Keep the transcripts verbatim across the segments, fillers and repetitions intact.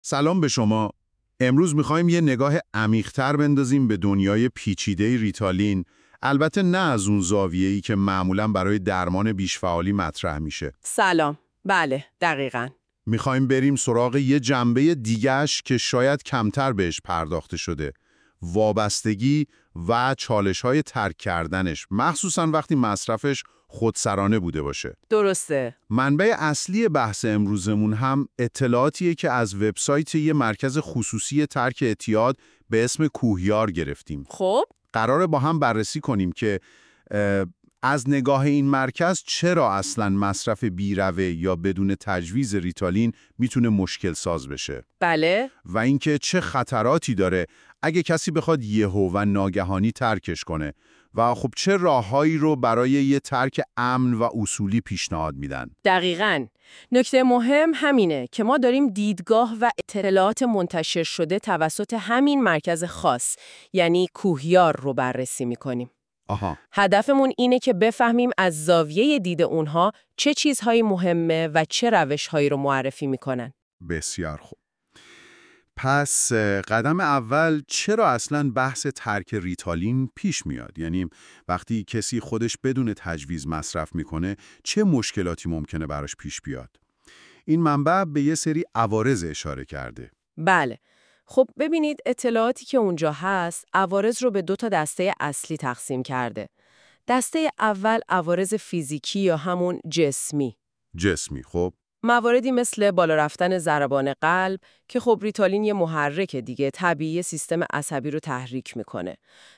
سلام به شما. امروز میخوایم یه نگاه عمیق‌تر بندازیم به دنیای پیچیده ریتالین، البته نه از اون زاویه‌ای که معمولاً برای درمان بیش‌فعالی مطرح میشه. سلام. بله، دقیقاً. میخوایم بریم سراغ یه جنبه دیگه‌اش که شاید کمتر بهش پرداخته شده. وابستگی و چالش‌های ترک کردنش، مخصوصاً وقتی مصرفش خودسرانه بوده باشه. درسته. منبع اصلی بحث امروزمون هم اطلاعاتیه که از وبسایت یه مرکز خصوصی ترک اعتیاد به اسم کوهیار گرفتیم. خب، قراره با هم بررسی کنیم که اه، از نگاه این مرکز چرا اصلاً مصرف بی‌روه یا بدون تجویز ریتالین میتونه مشکل ساز بشه بله. و اینکه چه خطراتی داره اگه کسی بخواد یهو و ناگهانی ترکش کنه و خب چه راههایی رو برای یه ترک امن و اصولی پیشنهاد میدن. دقیقاً. نکته مهم همینه که ما داریم دیدگاه و اطلاعات منتشر شده توسط همین مرکز خاص، یعنی کوهیار رو بررسی میکنیم. آها. هدفمون اینه که بفهمیم از زاویه دید اونها چه چیزهایی مهمه و چه روشهایی رو معرفی میکنن. بسیار خوب. پس اه، قدم اول چرا اصلاً بحث ترک ریتالین پیش میاد؟ یعنی وقتی کسی خودش بدون تجویز مصرف میکنه چه مشکلاتی ممکنه براش پیش بیاد؟ این منبع به یه سری عوارض اشاره کرده. بله. خب ببینید، اطلاعاتی که اونجا هست عوارض رو به دو تا دسته اصلی تقسیم کرده. دسته اول عوارض فیزیکی یا همون جسمی. جسمی. خب مواردی مثل بالا رفتن ضربان قلب که خب ریتالین یه محرک دیگه طبیعی سیستم عصبی رو تحریک میکنه.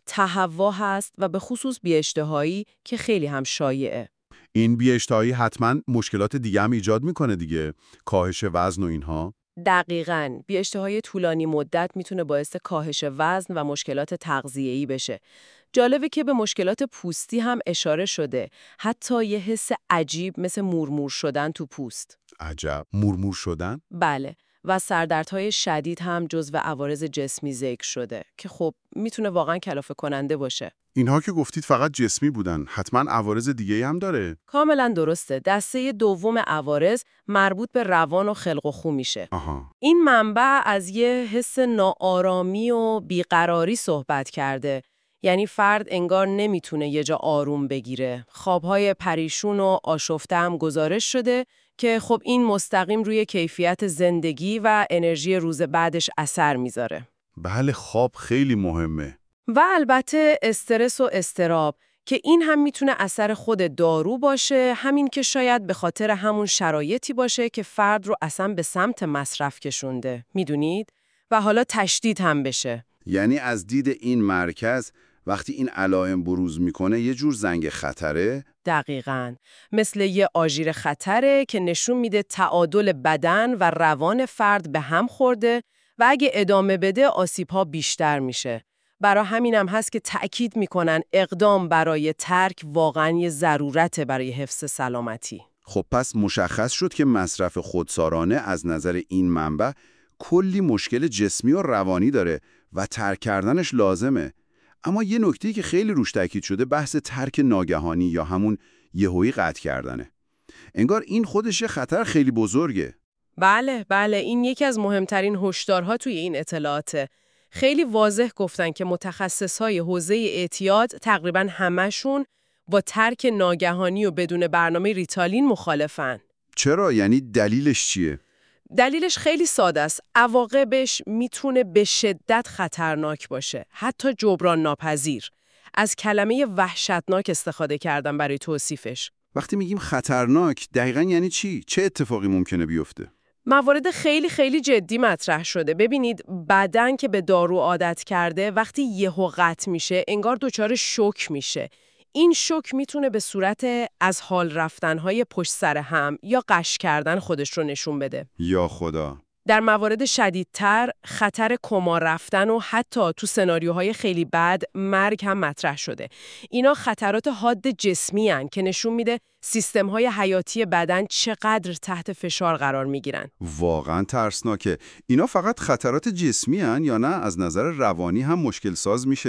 تهوع هست و به خصوص بی‌اشتهایی که خیلی هم شایعه. این بی‌اشتهایی حتما مشکلات دیگه هم ایجاد میکنه دیگه، کاهش وزن و اینها. دقیقاً. بی‌اشتهایی طولانی مدت میتونه باعث کاهش وزن و مشکلات تغذیه‌ای بشه. جالبه که به مشکلات پوستی هم اشاره شده. حتی یه حس عجیب مثل مورمور شدن تو پوست. عجب، مورمور شدن؟ بله. و سردردهای شدید هم جزو عوارض جسمی ذکر شده که خب میتونه واقعاً کلافه کننده باشه. اینها که گفتید فقط جسمی بودن، حتما عوارض دیگه هم داره. کاملاً درسته. دسته دوم عوارض مربوط به روان و خلق و خو میشه. آها. این منبع از یه حس ناآرامی و بیقراری صحبت کرده. یعنی فرد انگار نمیتونه یه جا آروم بگیره. خوابهای پریشون و آشفته هم گزارش شده که خب این مستقیم روی کیفیت زندگی و انرژی روز بعدش اثر میذاره. بله، خواب خیلی مهمه. و البته استرس و اضطراب که این هم میتونه اثر خود دارو باشه، همین که شاید به خاطر همون شرایطی باشه که فرد رو اصلا به سمت مصرف کشونده. میدونید؟ و حالا تشدید هم بشه. یعنی از دید این مرکز وقتی این علائم بروز میکنه یه جور زنگ خطره؟ دقیقاً. مثل یه آژیر خطره که نشون میده تعادل بدن و روان فرد به هم خورده و اگه ادامه بده آسیب‌ها بیشتر میشه. برای همینم هست که تأکید میکنن اقدام برای ترک واقعاً یه ضرورته برای حفظ سلامتی. خب پس مشخص شد که مصرف خودسارانه از نظر این منبع کلی مشکل جسمی و روانی داره و ترک کردنش لازمه. اما یه نکته‌ای که خیلی روش تاکید شده بحث ترک ناگهانی یا همون یهویی قطع کردنه. انگار این خودش یه خطر خیلی بزرگه. بله، بله، این یکی از مهمترین هشدارها توی این اطلاعاته. خیلی واضح گفتن که متخصصای حوزه اعتیاد تقریباً همشون با ترک ناگهانی و بدون برنامه ریتالین مخالفن. چرا؟ یعنی دلیلش چیه؟ دلیلش خیلی ساده است. عواقبش میتونه به شدت خطرناک باشه، حتی جبران ناپذیر. از کلمه وحشتناک استفاده کردن برای توصیفش. وقتی میگیم خطرناک دقیقاً یعنی چی؟ چه اتفاقی ممکنه بیفته؟ موارد خیلی خیلی جدی مطرح شده. ببینید، بدن که به دارو عادت کرده وقتی یهو قطع میشه انگار دچار شوک میشه. این شوک میتونه به صورت از حال رفتنهای پشت سر هم یا غش کردن خودش رو نشون بده. یا خدا. در موارد شدیدتر خطر کما رفتن و حتی تو سناریوهای خیلی بد مرگ هم مطرح شده. اینا خطرات حاد جسمی هن که نشون میده سیستم‌های حیاتی بدن چقدر تحت فشار قرار میگیرن. واقعا ترسناکه. اینا فقط خطرات جسمی هن یا نه از نظر روانی هم مشکل ساز میشه؟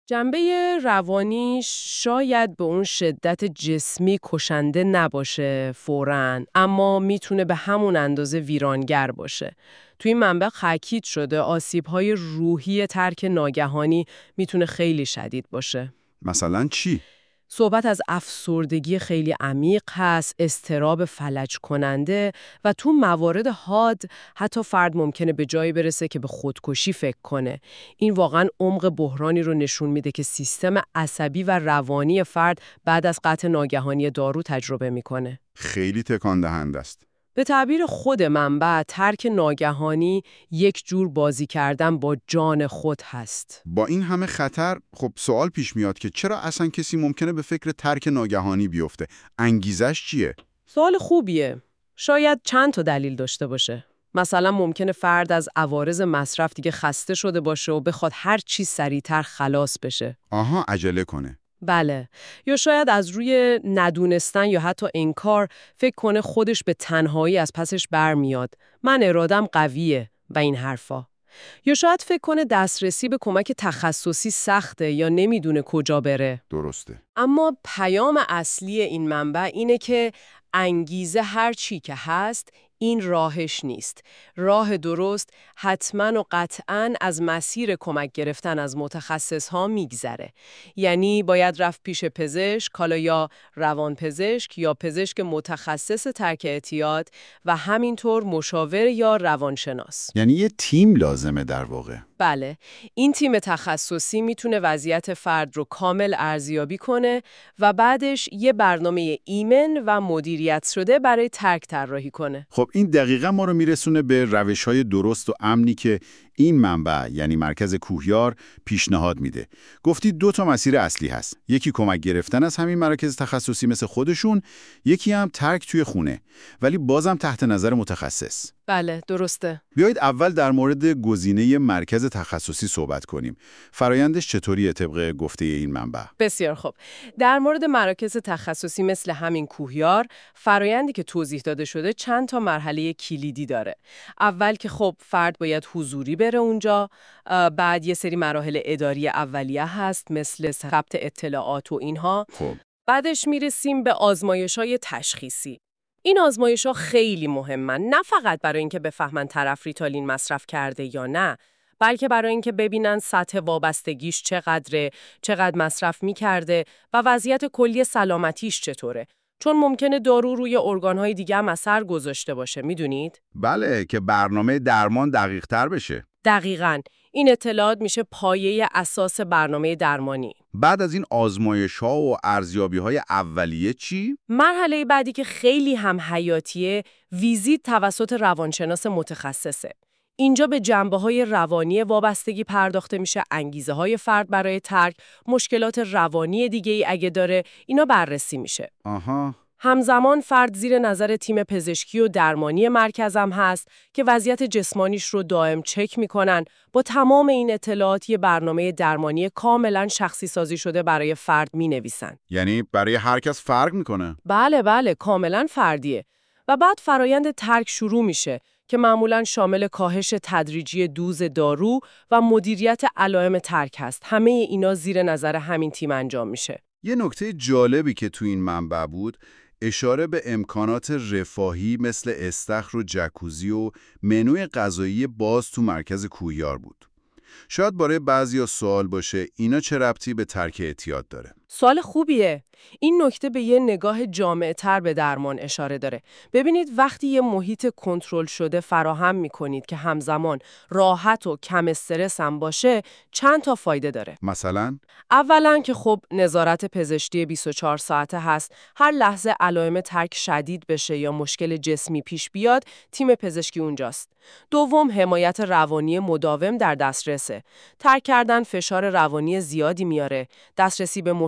جنبه روانی شاید به اون شدت جسمی کشنده نباشه فوراً، اما میتونه به همون اندازه ویرانگر باشه. توی این منبع تاکید شده آسیب‌های روحی ترک ناگهانی میتونه خیلی شدید باشه. مثلا چی؟ صحبت از افسردگی خیلی عمیق هست، اضطراب فلج کننده و تو موارد حاد حتی فرد ممکنه به جایی برسه که به خودکشی فکر کنه. این واقعا عمق بحرانی رو نشون میده که سیستم عصبی و روانی فرد بعد از قطع ناگهانی دارو تجربه میکنه. خیلی تکان دهنده است. به تعبیر خود منبع، ترک ناگهانی یک جور بازی کردن با جان خود هست. با این همه خطر، خب سوال پیش میاد که چرا اصلا کسی ممکنه به فکر ترک ناگهانی بیفته؟ انگیزش چیه؟ سوال خوبیه. شاید چند تا دلیل داشته باشه. مثلا ممکنه فرد از عوارض مصرف دیگه خسته شده باشه و بخواد هر چی سریعتر خلاص بشه. آها، عجله کنه. بله. یا شاید از روی ندونستن یا حتی انکار فکر کنه خودش به تنهایی از پسش برمیاد. من ارادم قویه و این حرفا. یا شاید فکر کنه دسترسی به کمک تخصصی سخته یا نمیدونه کجا بره. درسته. اما پیام اصلی این منبع اینه که انگیزه هر چی که هست این راهش نیست. راه درست حتما و قطعاً از مسیر کمک گرفتن از متخصص ها میگذره. یعنی باید رفت پیش پزشک، حالا یا روان پزشک یا پزشک متخصص ترک اعتیاد و همینطور مشاور یا روانشناس. یعنی یه تیم لازمه در واقع. بله، این تیم تخصصی میتونه وضعیت فرد رو کامل ارزیابی کنه و بعدش یه برنامه ایمن و مدیریت شده برای ترک طراحی کنه. خب این دقیقاً ما رو میرسونه به روش‌های درست و امنی که این منبع یعنی مرکز کوهیار پیشنهاد میده. گفتی دو تا مسیر اصلی هست. یکی کمک گرفتن از همین مراکز تخصصی مثل خودشون، یکی هم ترک توی خونه، ولی بازم تحت نظر متخصص. بله، درسته. بیایید اول در مورد گزینه مرکز تخصصی صحبت کنیم. فرایندش چطوریه طبق گفته این منبع؟ بسیار خوب. در مورد مراکز تخصصی مثل همین کوهیار، فرایندی که توضیح داده شده چند تا مرحله کلیدی داره. اول که خب فرد باید حضوری بره اونجا، بعد یه سری مراحل اداری اولیه هست مثل ثبت اطلاعات و اینها. خب بعدش میرسیم به آزمایش‌های تشخیصی. این آزمایش‌ها خیلی مهمن، نه فقط برای اینکه بفهمن طرف ریتالین مصرف کرده یا نه، بلکه برای اینکه ببینن سطح وابستگیش چقدره، چقدر مصرف می‌کرده و وضعیت کلی سلامتیش چطوره. چون ممکنه دارو روی ارگان‌های دیگه هم اثر گذاشته باشه، میدونید؟ بله، که برنامه درمان دقیق‌تر بشه. دقیقاً. این اطلاعات میشه پایه اساس برنامه درمانی. بعد از این آزمایش‌ها و ارزیابی‌های اولیه چی؟ مرحله بعدی که خیلی هم حیاتیه، ویزیت توسط روانشناس متخصصه. اینجا به جنبه‌های روانی وابستگی پرداخته میشه، انگیزه‌های فرد برای ترک، مشکلات روانی دیگه‌ای اگه داره، اینا بررسی میشه. آها. همزمان فرد زیر نظر تیم پزشکی و درمانی مرکزم هست که وضعیت جسمانیش رو دائم چک میکنن. با تمام این اطلاعات یه برنامه درمانی کاملا شخصی سازی شده برای فرد مینویسن. یعنی برای هر کس فرق میکنه؟ بله بله، کاملا فردیه. و بعد فرایند ترک شروع میشه که معمولا شامل کاهش تدریجی دوز دارو و مدیریت علائم ترک هست. همه اینا زیر نظر همین تیم انجام میشه. یه نکته جالبی که تو این منبع بود، اشاره به امکانات رفاهی مثل استخر و جکوزی و منوی غذایی باز تو مرکز کوهیار بود. شاید برای بعضیا سوال باشه اینا چه ربطی به ترک اعتیاد داره؟ سوال خوبیه. این نکته به یه نگاه جامع‌تر به درمان اشاره داره. ببینید وقتی یه محیط کنترل شده فراهم می‌کنید که همزمان راحت و کم استرس هم باشه، چند تا فایده داره. مثلا؟ اولاً که خب نظارت پزشکی بیست و چهار ساعته هست. هر لحظه علائم ترک شدید بشه یا مشکل جسمی پیش بیاد، تیم پزشکی اونجاست. دوم، حمایت روانی مداوم در دسترسه. ترک کردن فشار روانی زیادی میاره. دسترسی به مش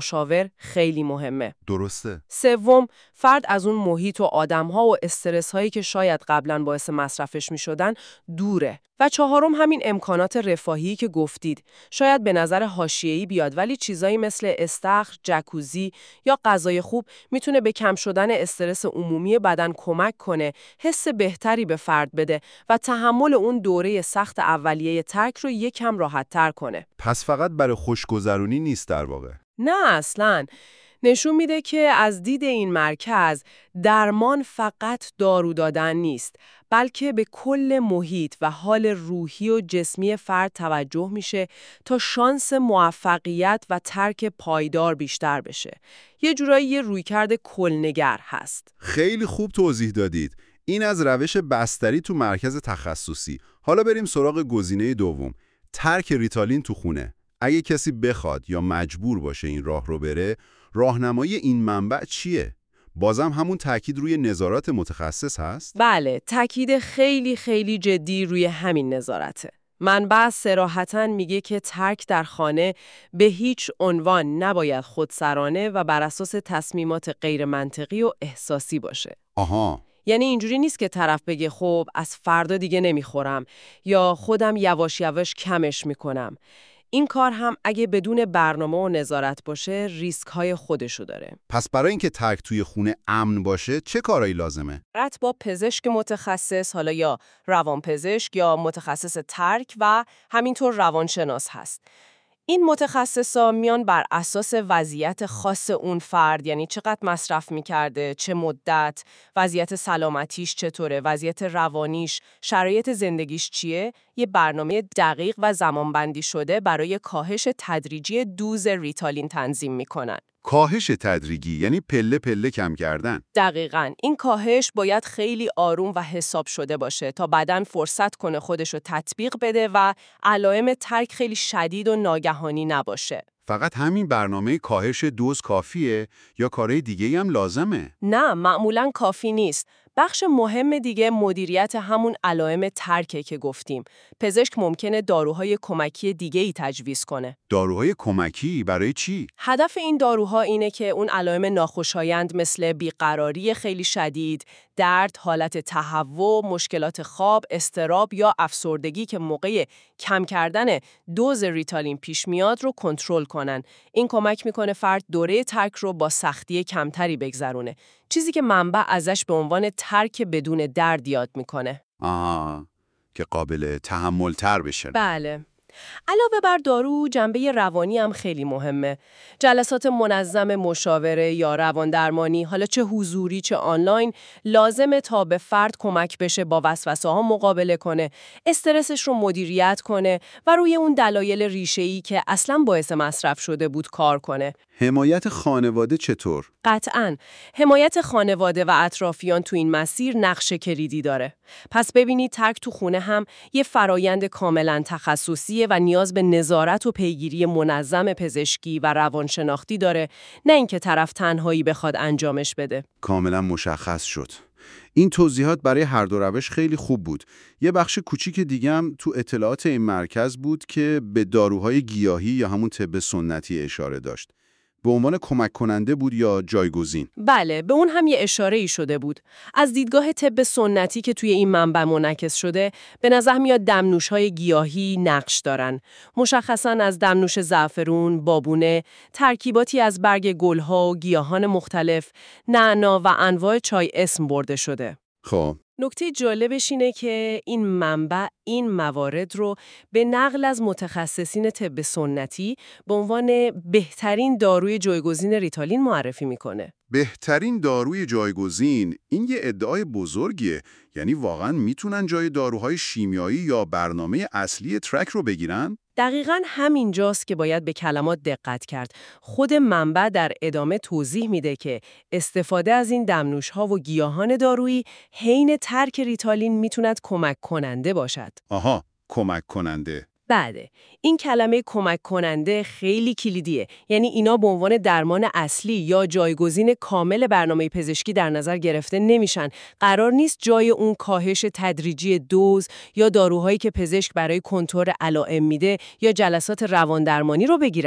مشاور خیلی مهمه. درسته. سوم، فرد از اون محیط و آدم‌ها و استرس‌هایی که شاید قبلاً باعث مصرفش می‌شدن دوره. و چهارم همین امکانات رفاهی که گفتید. شاید به نظر حاشیه‌ای بیاد ولی چیزایی مثل استخر، جکوزی یا غذای خوب میتونه به کم شدن استرس عمومی بدن کمک کنه، حس بهتری به فرد بده و تحمل اون دوره سخت اولیه ترک رو یکم راحت‌تر کنه. پس فقط برای خوشگذرونی نیست در واقع. نه اصلاً. نشون میده که از دید این مرکز درمان فقط دارو دادن نیست، بلکه به کل محیط و حال روحی و جسمی فرد توجه میشه تا شانس موفقیت و ترک پایدار بیشتر بشه. یه جورایی یه رویکرد کلنگر هست. خیلی خوب توضیح دادید. این از روش بستری تو مرکز تخصصی. حالا بریم سراغ گزینه دوم. ترک ریتالین تو خونه. اگه کسی بخواد یا مجبور باشه این راه رو بره، راهنمایی این منبع چیه؟ بازم همون تاکید روی نظارت متخصص هست؟ بله، تاکید خیلی خیلی جدی روی همین نظارته. منبع صراحتاً میگه که ترک در خانه به هیچ عنوان نباید خودسرانه و بر اساس تصمیمات غیر منطقی و احساسی باشه. آها. یعنی اینجوری نیست که طرف بگه خب از فردا دیگه نمیخورم یا خودم یواش یواش کمش میکنم. این کار هم اگه بدون برنامه و نظارت باشه ریسک های خودشو داره. پس برای اینکه ترک توی خونه امن باشه چه کارایی لازمه؟ ربط با پزشک متخصص، حالا یا روانپزشک یا متخصص ترک و همینطور روانشناس هست. این متخصصا میان بر اساس وضعیت خاص اون فرد، یعنی چقدر مصرف میکرده، چه مدت، وضعیت سلامتیش چطوره، وضعیت روانیش، شرایط زندگیش چیه، یه برنامه دقیق و زمانبندی شده برای کاهش تدریجی دوز ریتالین تنظیم میکنن. کاهش تدریجی یعنی پله پله کم کردن. دقیقاً. این کاهش باید خیلی آروم و حساب شده باشه تا بدن فرصت کنه خودشو تطبیق بده و علائم ترک خیلی شدید و ناگهانی نباشه. فقط همین برنامه کاهش دوز کافیه یا کارهای دیگه‌ای هم لازمه؟ نه، معمولاً کافی نیست. بخش مهم دیگه مدیریت همون علائم ترکه که گفتیم. پزشک ممکنه داروهای کمکی دیگه‌ای تجویز کنه. داروهای کمکی برای چی؟ هدف این داروها اینه که اون علائم ناخوشایند مثل بیقراری خیلی شدید، درد، حالت تهوع، مشکلات خواب، اضطراب یا افسردگی که موقع کم کردن دوز ریتالین پیش میاد رو کنترل کنن. این کمک میکنه فرد دوره ترک رو با سختی کمتری بگذرونه. چیزی که منبع ازش به عنوان ترک بدون درد یاد میکنه. آه، که قابل تحمل تر بشه. بله. علاوه بر دارو، جنبه روانی هم خیلی مهمه. جلسات منظم مشاوره یا روان درمانی، حالا چه حضوری چه آنلاین، لازمه تا به فرد کمک بشه با وسوسه ها مقابله کنه، استرسش رو مدیریت کنه و روی اون دلایل ریشه‌ای که اصلاً باعث مصرف شده بود کار کنه. حمایت خانواده چطور؟ قطعاً. حمایت خانواده و اطرافیان تو این مسیر نقش کلیدی داره. پس ببینید ترک تو خونه هم یه فرایند کاملاً تخصصیه و نیاز به نظارت و پیگیری منظم پزشکی و روانشناختی داره، نه اینکه طرف تنهایی بخواد انجامش بده. کاملا مشخص شد. این توضیحات برای هر دو روش خیلی خوب بود. یه بخش کوچیک دیگه هم تو اطلاعات این مرکز بود که به داروهای گیاهی یا همون طب سنتی اشاره داشت. به عنوان کمک کننده بود یا جایگزین؟ بله، به اون هم یه اشاره‌ای شده بود. از دیدگاه طب سنتی که توی این منبع منعکس شده، به نظر میاد دمنوش‌های گیاهی نقش دارن. مشخصاً از دمنوش زعفرون، بابونه، ترکیباتی از برگ گل‌ها و گیاهان مختلف، نعنا و انواع چای اسم برده شده. خب نکته جالبش اینه که این منبع این موارد رو به نقل از متخصصین طب سنتی به عنوان بهترین داروی جایگزین ریتالین معرفی میکنه. بهترین داروی جایگزین، این یه ادعای بزرگیه. یعنی واقعاً میتونن جای داروهای شیمیایی یا برنامه اصلی ترک رو بگیرن؟ دقیقاً همین جاست که باید به کلمات دقت کرد. خود منبع در ادامه توضیح میده که استفاده از این دمنوش‌ها و گیاهان دارویی حین ترک ریتالین میتوند کمک کننده باشد. آها، کمک کننده. بله، این کلمه کمک کننده خیلی کلیدیه. یعنی اینا به عنوان درمان اصلی یا جایگزین کامل برنامه پزشکی در نظر گرفته نمیشن. قرار نیست جای اون کاهش تدریجی دوز یا داروهایی که پزشک برای کنترل علائم میده یا جلسات روان درمانی رو بگیرن.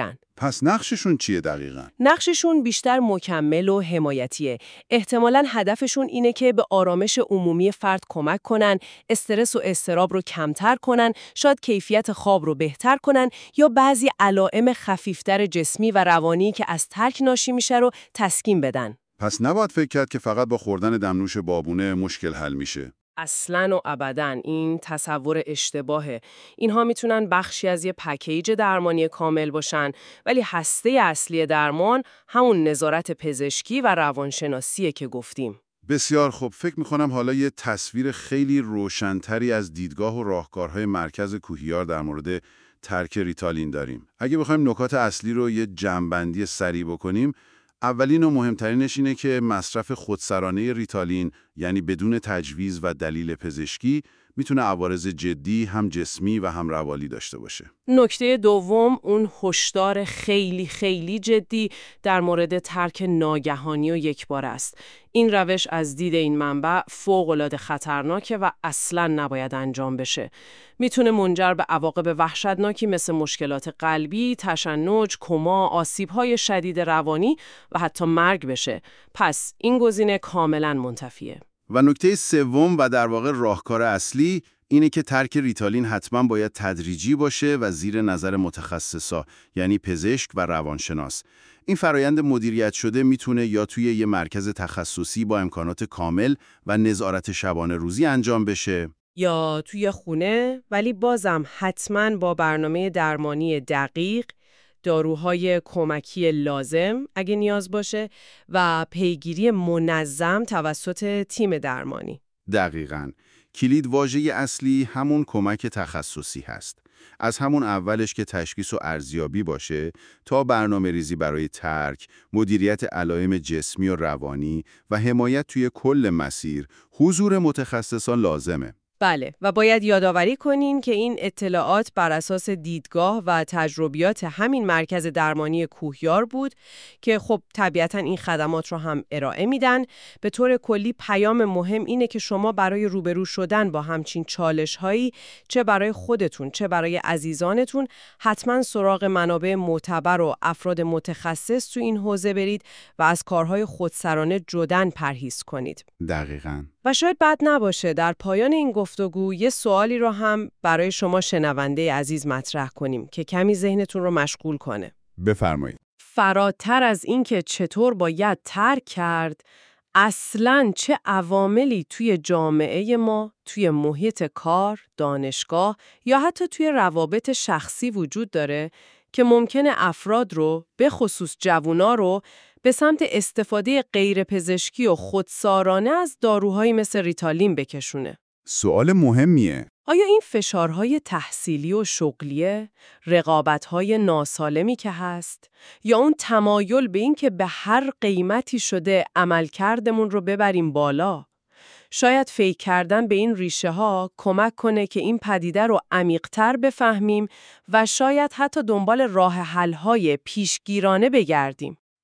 پس نقششون چیه دقیقاً؟ نقششون بیشتر مکمل و حمایتیه. احتمالاً هدفشون اینه که به آرامش عمومی فرد کمک کنن، استرس و اضطراب رو کمتر کنن، شاید کیفیت خواب رو بهتر کنن یا بعضی علائم خفیفتر جسمی و روانی که از ترک ناشی میشه رو تسکین بدن. پس نباید فکر کرد که فقط با خوردن دمنوش بابونه مشکل حل میشه. اصلاً و ابداً این تصور اشتباهه. اینها میتونن بخشی از یه پکیج درمانی کامل باشن، ولی هسته اصلی درمان همون نظارت پزشکی و روانشناسیه که گفتیم. بسیار خوب. فکر میکنم حالا یه تصویر خیلی روشنتری از دیدگاه و راهکارهای مرکز کوهیار در مورد ترک ریتالین داریم. اگه بخوایم نکات اصلی رو یه جمع‌بندی سریع بکنیم، اولین و مهمترینش اینه که مصرف خودسرانه ریتالین، یعنی بدون تجویز و دلیل پزشکی، میتونه عوارض جدی هم جسمی و هم روانی داشته باشه. نکته دوم اون هشدار خیلی خیلی جدی در مورد ترک ناگهانی و یکباره است. این روش از دید این منبع فوق‌العاده خطرناکه و اصلاً نباید انجام بشه. میتونه منجر به عواقب وحشتناکی مثل مشکلات قلبی، تشنج، کما، آسیب‌های شدید روانی و حتی مرگ بشه. پس این گزینه کاملاً منتفیه. و نکته سوم و در واقع راهکار اصلی اینه که ترک ریتالین حتما باید تدریجی باشه و زیر نظر متخصصا، یعنی پزشک و روانشناس. این فرایند مدیریت شده میتونه یا توی یه مرکز تخصصی با امکانات کامل و نظارت شبانه روزی انجام بشه، یا توی خونه، ولی بازم حتما با برنامه درمانی دقیق، داروهای کمکی لازم اگه نیاز باشه و پیگیری منظم توسط تیم درمانی. دقیقاً. کلید واژه اصلی همون کمک تخصصی هست. از همون اولش که تشخیص و ارزیابی باشه تا برنامه ریزی برای ترک، مدیریت علائم جسمی و روانی و حمایت توی کل مسیر، حضور متخصصان لازمه. بله، و باید یادآوری کنین که این اطلاعات بر اساس دیدگاه و تجربیات همین مرکز درمانی کوهیار بود که خب طبیعتاً این خدمات رو هم ارائه میدن. به طور کلی پیام مهم اینه که شما برای روبرو شدن با همچین چالش‌هایی، چه برای خودتون چه برای عزیزانتون، حتما سراغ منابع معتبر و افراد متخصص تو این حوزه برید و از کارهای خودسرانه جداً پرهیز کنید. دقیقاً. و شاید بد نباشه در پایان این گفتگو یه سوالی رو هم برای شما شنونده عزیز مطرح کنیم که کمی ذهنتون رو مشغول کنه. بفرمایید. فراتر از این که چطور باید ترک کرد، اصلاً چه عواملی توی جامعه ما، توی محیط کار، دانشگاه یا حتی توی روابط شخصی وجود داره که ممکنه افراد رو، به خصوص جوونا رو، به سمت استفاده غیرپزشکی و خودسارانه از داروهایی مثل ریتالین بکشونه. سوال مهمیه. آیا این فشارهای تحصیلی و شغلیه، رقابتهای ناسالمی که هست، یا اون تمایل به این که به هر قیمتی شده عملکردمون رو ببریم بالا؟ شاید فکر کردن به این ریشه ها کمک کنه که این پدیده رو عمیق‌تر بفهمیم و شاید حتی دنبال راه حل‌های پیشگیرانه بگردیم.